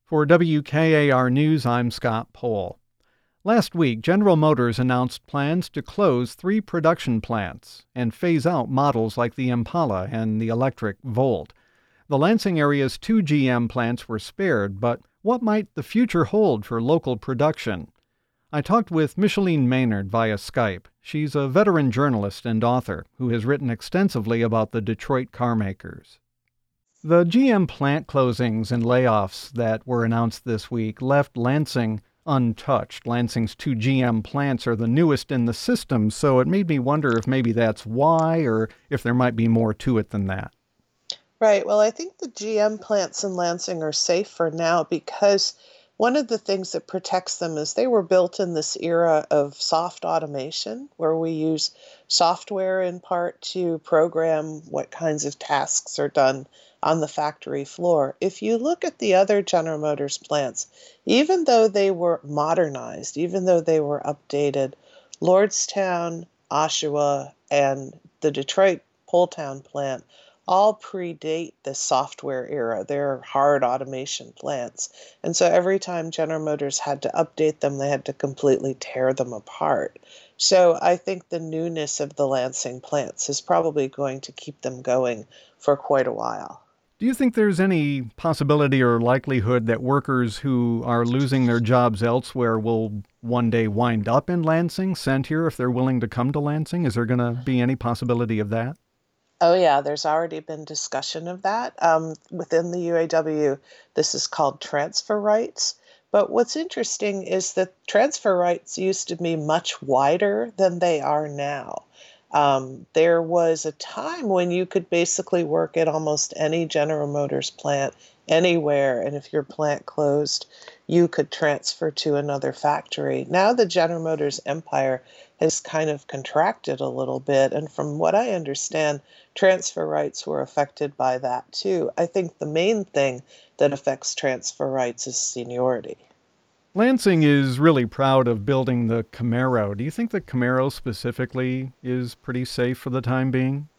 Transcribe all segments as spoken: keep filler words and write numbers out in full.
For W K A R News, I'm Scott Pohl. Last week, General Motors announced plans to close three production plants and phase out models like the Impala and the electric Volt. The Lansing area's two G M plants were spared, but what might the future hold for local production? I talked with Micheline Maynard via Skype. She's a veteran journalist and author who has written extensively about the Detroit carmakers. The G M plant closings and layoffs that were announced this week left Lansing untouched. Lansing's two G M plants are the newest in the system, so it made me wonder if maybe that's why, or if there might be more to it than that. Right. Well, I think the G M plants in Lansing are safe for now because one of the things that protects them is they were built in this era of soft automation, where we use software in part to program what kinds of tasks are done on the factory floor. If you look at the other General Motors plants, even though they were modernized, even though they were updated, Lordstown, Oshawa, and the Detroit Poletown plant all predate the software era. They're hard automation plants. And so every time General Motors had to update them, they had to completely tear them apart. So I think the newness of the Lansing plants is probably going to keep them going for quite a while. Do you think there's any possibility or likelihood that workers who are losing their jobs elsewhere will one day wind up in Lansing, sent here if they're willing to come to Lansing? Is there going to be any possibility of that? Oh, yeah, there's already been discussion of that. Um, within the U A W, this is called transfer rights. But what's interesting is that transfer rights used to be much wider than they are now. Um, there was a time when you could basically work at almost any General Motors plant anywhere, and if your plant closed, you could transfer to another factory. Now the General Motors empire has kind of contracted a little bit, and from what I understand, transfer rights were affected by that too. I think the main thing that affects transfer rights is seniority. Lansing is really proud of building the Camaro. Do you think the Camaro specifically is pretty safe for the time being?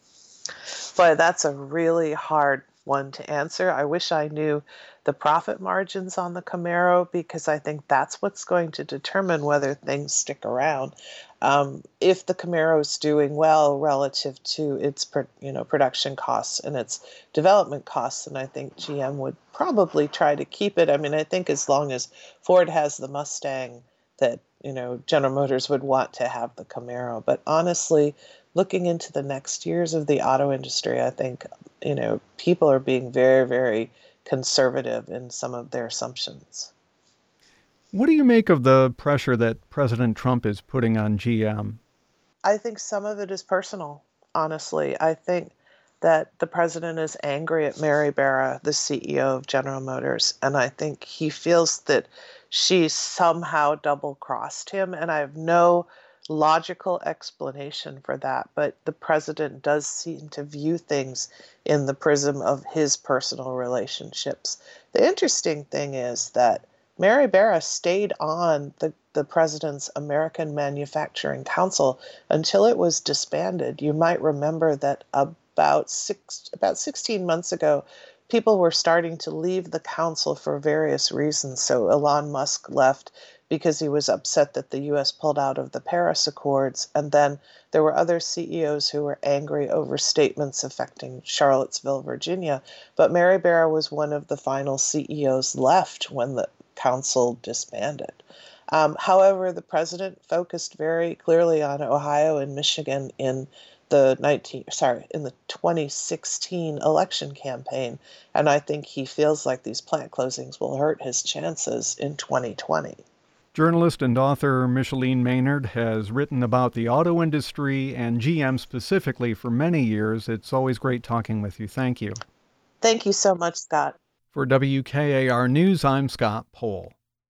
Boy, that's a really hard one to answer. I wish I knew the profit margins on the Camaro because I think that's what's going to determine whether things stick around. Um, if the Camaro is doing well relative to its you know production costs and its development costs, then I think G M would probably try to keep it. I mean, I think as long as Ford has the Mustang, that you know General Motors would want to have the Camaro. But honestly, looking into the next years of the auto industry, I think you know people are being very, very conservative in some of their assumptions. What do you make of the pressure that President Trump is putting on G M? I think some of it is personal, honestly. I think that the president is angry at Mary Barra, the C E O of General Motors, and I think he feels that she somehow double-crossed him, and I have no logical explanation for that, but the president does seem to view things in the prism of his personal relationships. The interesting thing is that Mary Barra stayed on the, the president's American Manufacturing Council until it was disbanded. You might remember that about six, about sixteen months ago, people were starting to leave the council for various reasons. So Elon Musk left because he was upset that the U S pulled out of the Paris Accords. And then there were other C E Os who were angry over statements affecting Charlottesville, Virginia. But Mary Barra was one of the final C E Os left when the council disbanded. Um, however, the president focused very clearly on Ohio and Michigan in the nineteen sorry in the twenty sixteen election campaign, and I think he feels like these plant closings will hurt his chances in twenty twenty. Journalist and author Micheline Maynard has written about the auto industry and G M specifically for many years. It's always great talking with you. Thank you. Thank you so much, Scott. For W K A R News, I'm Scott Pohl.